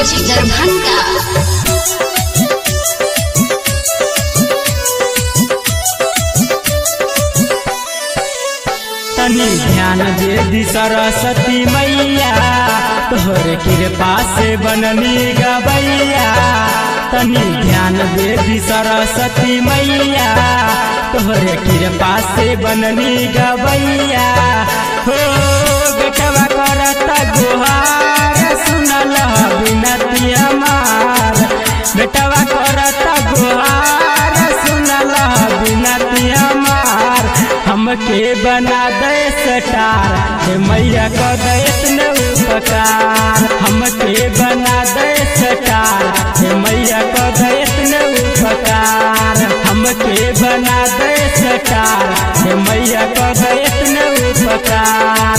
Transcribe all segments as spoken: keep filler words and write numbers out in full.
Music Darbhanga. तनी ध्यान दे दी सरस्वती मैया, तोहरे कृपा से बननी गवैया। तनी ध्यान दे दी सरस्वती मैया, तोहरे कृपा से बननी गवैया। हो बेटवा करता गुहार, सुनल बिनती हमार। बेटवा करता गुहार, सुनल बिनती हमार। हमके बना दे स्टार, हे मैया को दे इतने उपकार। हमके बना दे स्टार, हे मैया को दे इतने उपकार। हमके बना दे स्टार, हे मैया को दे इतने उपकार।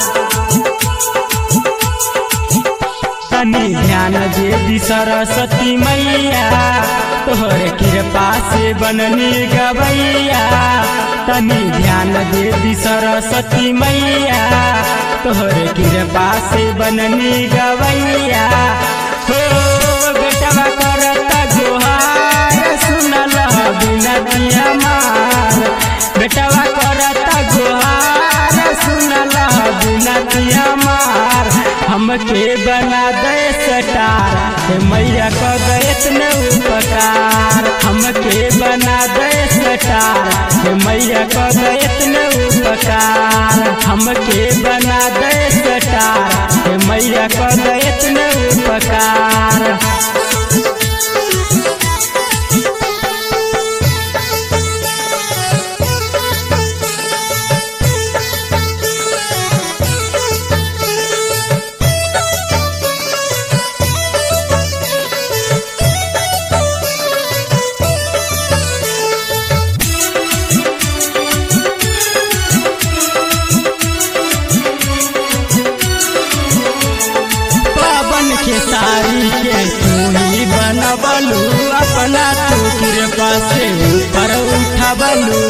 तनी ध्यान दे दी सरस्वती मैया, तोहरे कृपा से बननी गवैया। तनी ध्यान दे दी सरस्वती मैया, तोहरे कृपा से बननी गवैया। हो बेटवा करता गुहार, सुनल बिनती हमार। बेटवा करता गुहार, सुनल बिनती हमार। हमके बना दे स्टार, हे मैया को दे इतने उपकार। हमके बना दे स्टार, हे मैया को दे इतने उपकार। हमके बना दे स्टार, हे मैया को दे इतने उपकार। सारी के तूही बनबलू, अपना तू कृपा से ऊपर उठबलू।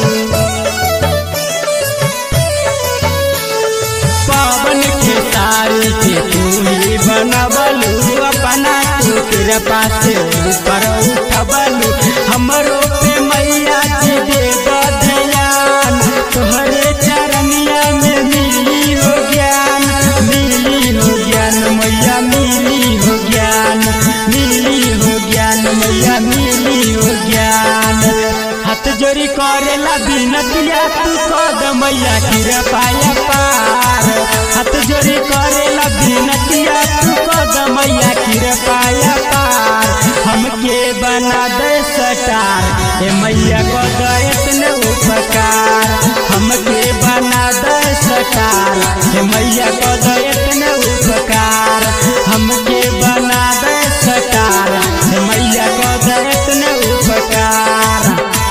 पावन के सारी के तूही बनबलू, अपना तू कृपा से ऊपर उठबलू। हमरो पे मैया जी दे दो ध्यान, तोहरे चरनिया में मिली हो ज्ञान। मिली हो ज्ञान मैया, मिली हो ज्ञान। मिली हो ज्ञान मैया, मिली हो ज्ञान। हाथ जोड़ी करेला बिनतिया, तू कद मैया कृपाया पार। हाथ जोड़ी करेला बिनतिया, तू कद मैया कृपाया पार। हमके बना दे स्टार, हे मैया को दे इतने उपकार। हमके बना दे स्टार, हे मैया को दे इतने उपकार। हमके बना दे स्टार, हे मैया को दे इतने उपकार।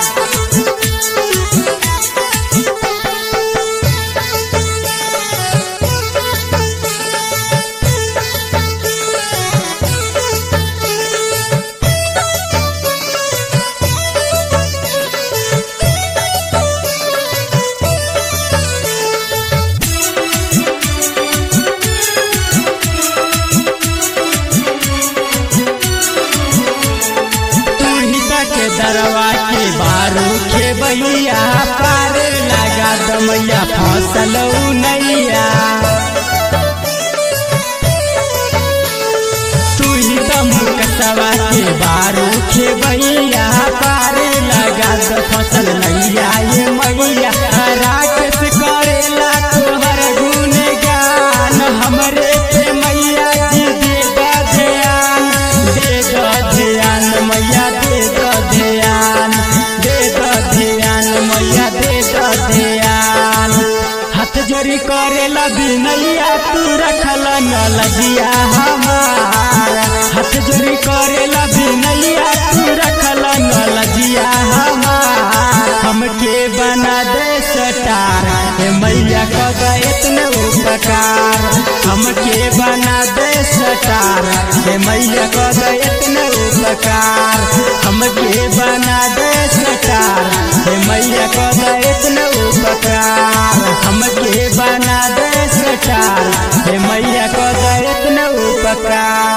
दरवा के बारू के बैया, पार लगा दो मैया फसल नैया। तू ही तो मुकसवा के बारू के बैया, पार लगा दो फसल नैया। ये मैया राकेश करेला तोहर गुणगान, हमरे पे मैया जी दे दो ध्यान। दे दो ध्यान मैया, दे दो ध्यान। दे दो ध्यान मैया, दे दो ध्यान। हाथ जोड़ी करेला बिनैया, तू रखल न लजिया हमार। हाथ जोड़ी करेला बिनैया, तू रखल न लजिया हमार। हमके बना दे स्टार, हे मैया को दे इतने उपकार। हमके बना दे स्टार, हे मैया को दे इतने उपकार। हमके बना दे स्टार, हे मैया को दे इतने उपकार। हमके बना दे स्टार, हे मैया को दे इतने उपकार।